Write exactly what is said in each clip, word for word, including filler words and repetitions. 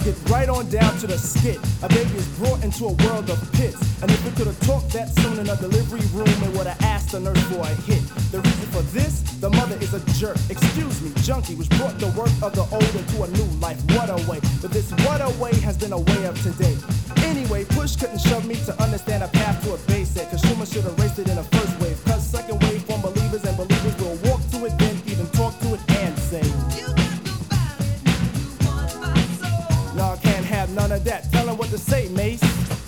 get right on down to the skit. A baby is brought into a world of pits, and if it could have talked that soon in a delivery room, it would have asked the nurse for a hit. The reason for this, the mother is a jerk. Excuse me, junkie, which brought the work of the old into a new life. What a way, but this what a way has been a way of today. Anyway, push couldn't shove me to understand a path to a base set. Consumer should have raced it in a first wave. Cause second wave from believers, and believers will walk to it, then even talk to it and say, you got the body, you want my soul. No, I can't have none of that. Tell 'em what to say, Mace.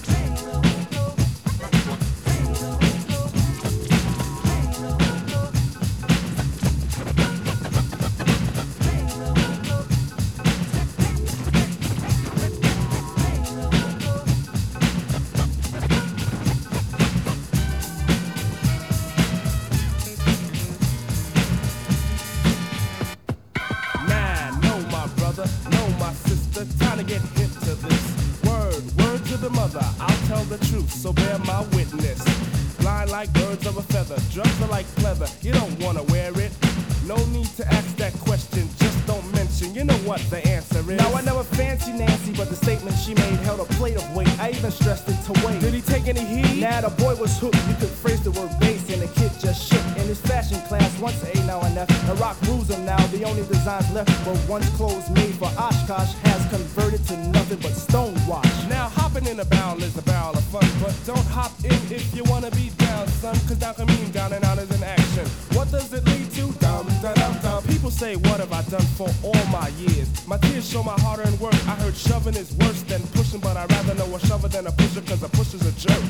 Know my sister, time to get hip to this. Word, word to the mother, I'll tell the truth, so bear my witness. Blind like birds of a feather, drugs are like pleather, you don't wanna wear it. No need to ask that question, just don't mention, you know what the answer is. Now I never fancy Nancy, but the statement she made held a plate of weight. I even stressed it to wait. Did he take any heed? Nah, the boy was hooked, you could phrase the word bass, and the kid just shook. In his fashion class, once A, now and F, the rock rules him now. The only designs left were once clothes made for Oshkosh has converted to nothing but stonewash. Now hopping in a barrel is a barrel of fun, but don't hop in if you wanna be down, son, cause down can mean down and out is an action. What does it lead to? Dum, da, dum, dum. People say, what have I done for all my years? My tears show my hard-earned work. I heard shoving is worse than pushing, but I'd rather know a shover than a pusher, cause a pusher's a jerk.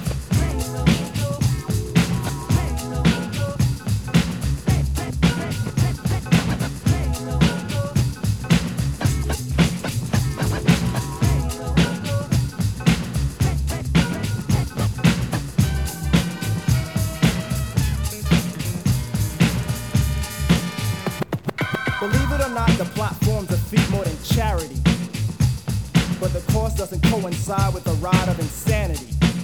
Believe it or not, the plot forms a feat more than charity. But the course doesn't coincide with the ride of insanity.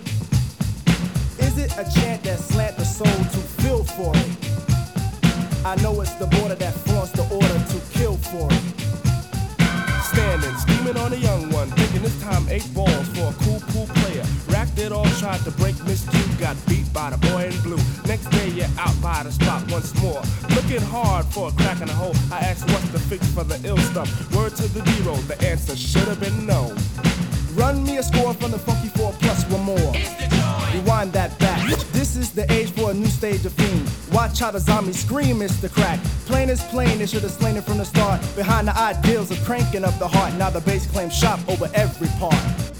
Is it a chant that slant the soul to feel for it? I know it's the border that flaunts the order to kill for it. Standing, steaming on a young one, thinking this time eight balls for a cool, cool player. Racked it all, tried to break Miss Q, got beat by the boy in blue. Next day you're out by the spot once more, looking hard for a crack in the hole. I asked what's the fix for the ill stuff. Word to the D-roll, the answer should have been no. Run me a score from the funky four plus one more. Rewind that back. This is the age for a new stage of fiend. Watch how the zombies scream, Mister Crack. Plain is plain, they should have slain it from the start. Behind the ideals of cranking up the heart, now the bass claims shop over every part.